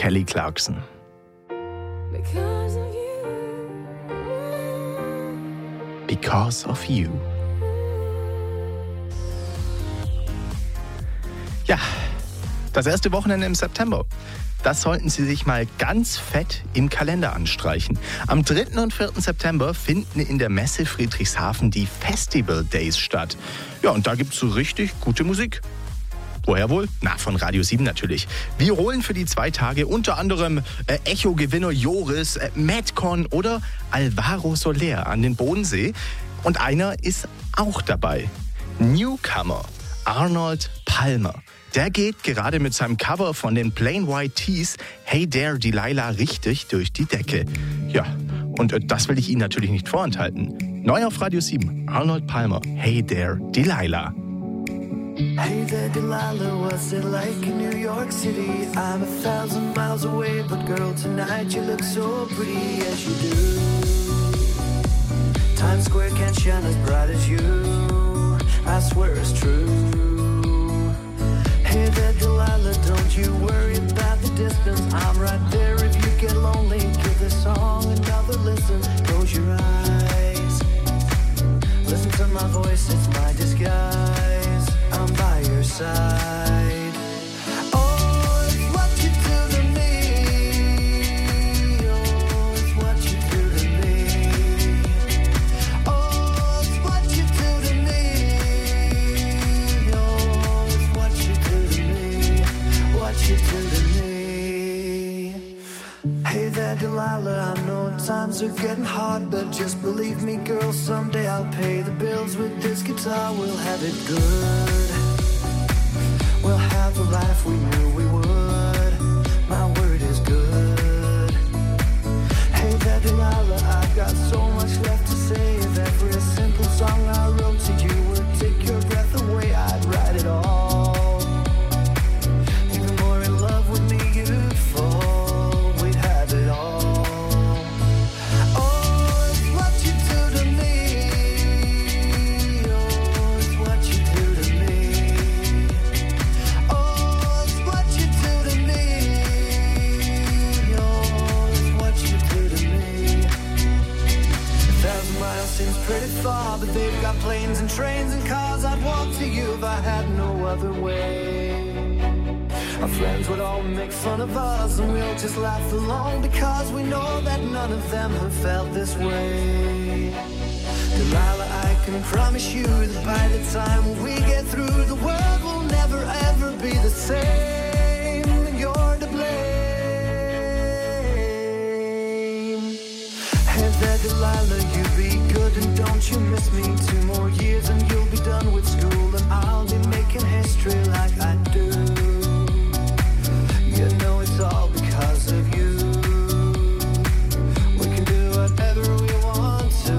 Kelly Clarkson. Because of you. Ja, das erste Wochenende im September. Das sollten Sie sich mal ganz fett im Kalender anstreichen. Am 3. und 4. September finden in der Messe Friedrichshafen die Festival Days statt. Ja, und da gibt's so richtig gute Musik. Woher wohl? Na, von Radio 7 natürlich. Wir holen für die 2 Tage unter anderem Echo-Gewinner Joris, Madcon oder Alvaro Soler an den Bodensee. Und einer ist auch dabei. Newcomer Arnold Palmer. Der geht gerade mit seinem Cover von den Plain White T's Hey There Delilah richtig durch die Decke. Ja, und das will ich Ihnen natürlich nicht vorenthalten. Neu auf Radio 7, Arnold Palmer, Hey There Delilah. Hey there Delilah, what's it like in New York City? I'm 1,000 miles away, but girl, tonight you look so pretty as you do. Times Square can't shine as bright as you, I swear it's true. Hey there Delilah, don't you worry about the distance. I'm right there if you get lonely. Give this song another listen. Close your eyes, listen to my voice, it's my disguise. I'm by your side. Oh, it's what you do to me. Oh, it's what you do to me. Oh, it's what you do to me. Oh, it's what you do to me. What you do to me. Hey there, Delilah, I know times are getting hard, but just believe me, girl, someday I'll pay the bills with this guitar. We'll have it good. We'll have the life we knew we would. My word is good. Hey there, Delilah, I've got so much left to say. If every simple song I wrote to you would take your breath away, I'd write it all. Even more in love with me you'd fall. We'd have it all. Oh, it's what you do to me. Oh, it's what you do to me. Oh, it's what you do to me. Oh, it's what you do to me. 1,000 miles seems pretty far, but they've got planes and trains and cars. I'd walk to you if I had no other way. Our friends would all make fun of us, and we'll just laugh along because we know that none of them have felt this way. Delilah, I can promise you that by the time we get through, the world will never ever be the same, and you're to blame. Hey there, Delilah, you be good and don't you miss me. 2 more years and you'll be done with school, and I'll be making history like I do. You know it's all because of you. We can do whatever we want to.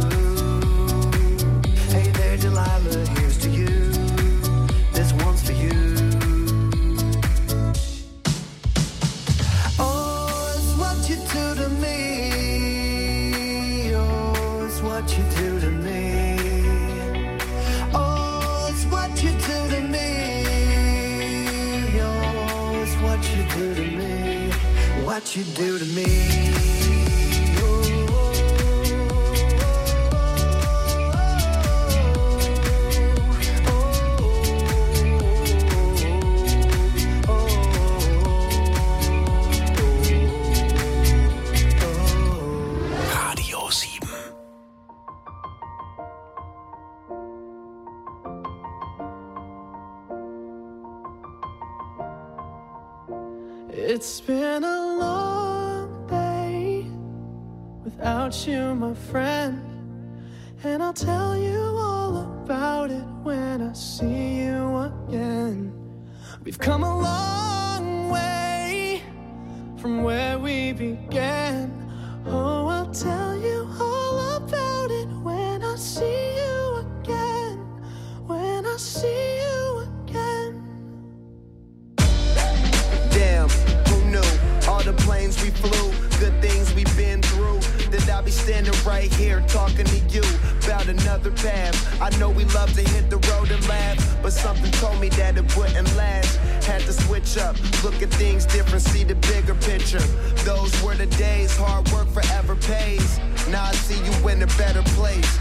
Hey there, Delilah, here's to you. This one's for you. Oh, it's what you do to me. Oh, it's what you do to me. Oh, it's what you do to me. Oh, it's what you do to me. What you do to me. Radio 7. It's been a long day without you, my friend, and I'll tell you all about it when I see you again. We've come a long way from where we began. Oh, I'll tell you all about it when I see you again. When I see you again. Damn, who knew? All the planes we flew, good things we've been through. That I'll be standing right here talking to you about another path. I know we love to hit the road and laugh, but something told me that it wouldn't last. Had to switch switch up. Look at things different, see the bigger picture. Those were the days, hard work forever pays. Now I see you in a better place.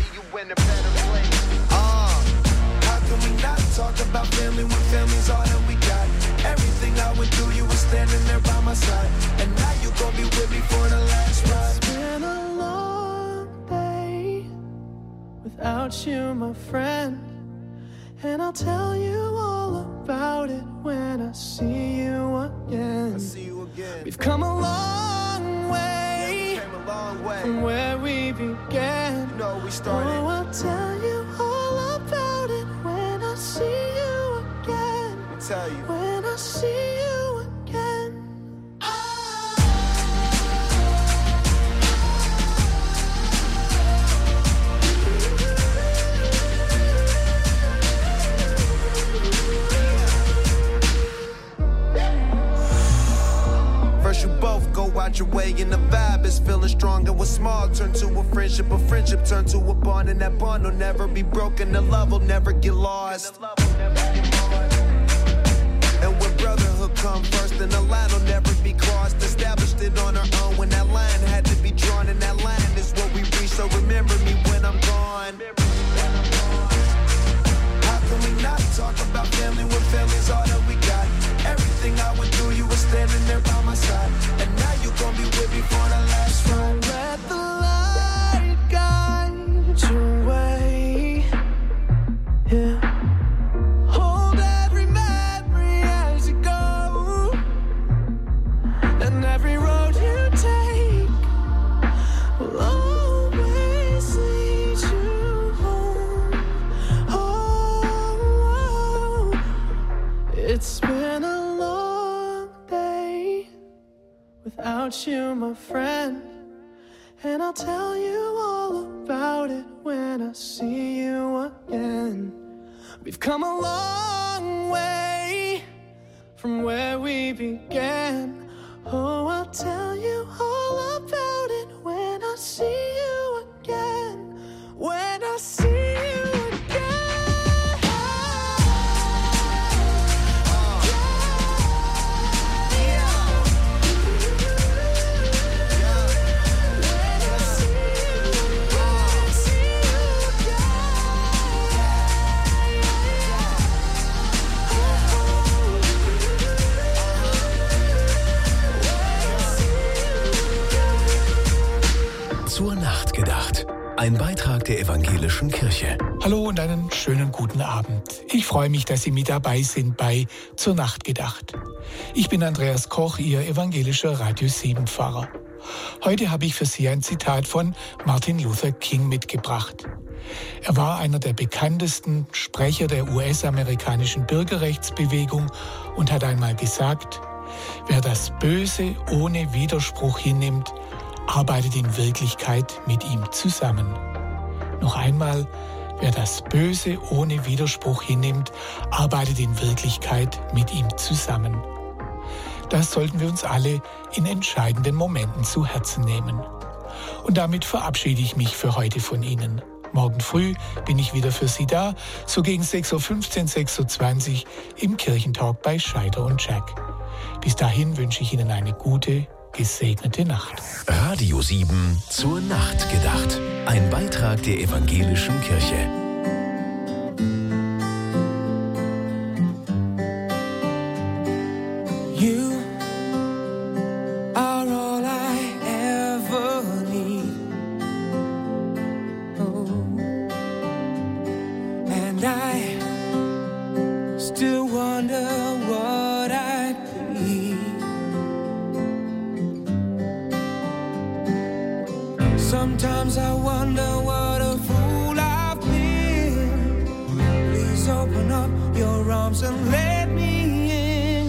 How can we not talk about family when family's all that we got? Everything I went through, you were standing there by my side. And now you gon' be with me for the last ride. It's been a long day without you, my friend. And I'll tell you all about it when I see you again. We've come a long way, from where we began. We started. Oh, I'll tell you all about it when I see you again. Tell you. When I see you again. First you both go out your way and the vibe is feeling strong. And what's small turn to a friendship turn to a bond. And that bond will never be broken, the love will never get lost. And when brotherhood come first, then the line will never be crossed. Established it on our own when that line had to be drawn. And that line is what we reach, so remember me when I'm gone. How can we not talk about family when family's all that we got? Everything I went through, you were standing there by my side. And now you gon' be with me for the last ride. Let the light guide your way. Yeah. Hold every memory as you go. And every road you take will always lead you home. Oh, it's been a long day without you, my friend. And I'll tell you all about it when I see you again. We've come a long way from where we began. Oh, I'll tell you all about it when I see you again. When I see you again. Zur Nacht gedacht. Ein Beitrag der Evangelischen Kirche. Hallo und einen schönen guten Abend. Ich freue mich, dass Sie mit dabei sind bei Zur Nacht gedacht. Ich bin Andreas Koch, Ihr evangelischer Radio 7 Pfarrer. Heute habe ich für Sie ein Zitat von Martin Luther King mitgebracht. Er war einer der bekanntesten Sprecher der US-amerikanischen Bürgerrechtsbewegung und hat einmal gesagt: Wer das Böse ohne Widerspruch hinnimmt, arbeitet in Wirklichkeit mit ihm zusammen. Noch einmal, wer das Böse ohne Widerspruch hinnimmt, arbeitet in Wirklichkeit mit ihm zusammen. Das sollten wir uns alle in entscheidenden Momenten zu Herzen nehmen. Und damit verabschiede ich mich für heute von Ihnen. Morgen früh bin ich wieder für Sie da, so gegen 6.15 Uhr, 6.20 Uhr im Kirchentalk bei Scheider und Jack. Bis dahin wünsche ich Ihnen eine gute, gesegnete Nacht. Radio 7 zur Nacht gedacht. Ein Beitrag der Evangelischen Kirche. You are all I ever need. Oh. And I still wonder what I'd be. Sometimes I wonder what a fool I've been. Please open up your arms and let me